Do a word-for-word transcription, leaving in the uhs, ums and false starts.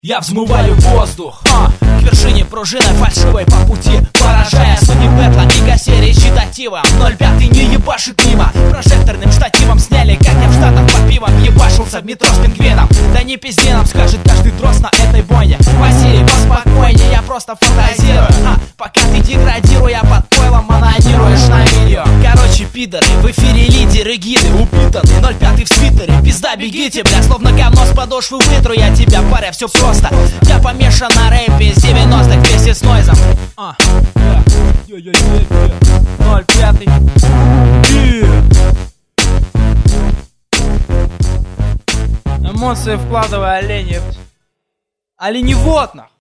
Я взмываю в воздух, а, к вершине пружины фальшивой по пути, поражая судьи Бэтла и Гасе речитативом. ноль пять не ебашит мимо, прожекторным штативом сняли, как я в Штатах под пивом ебашился в метро с пингвином. Да не пизди нам, скажет каждый трос на этой бойне. Василий, поспокойнее, я просто фантазирую, а, пока ты деградируя под пойлом анонируешь на видео. Короче, пидоры, в эфире лидеры, гиды упитаны, ноль пять в свитере, пизда бегите, бля, словно говно с подошвы вытру я тебя, паря, все просто. Я помешан на рэпе с девяностых вместе с нойзом. А, ноль пять. Эмоции вкладывай, олени. Оленевод, нахуй.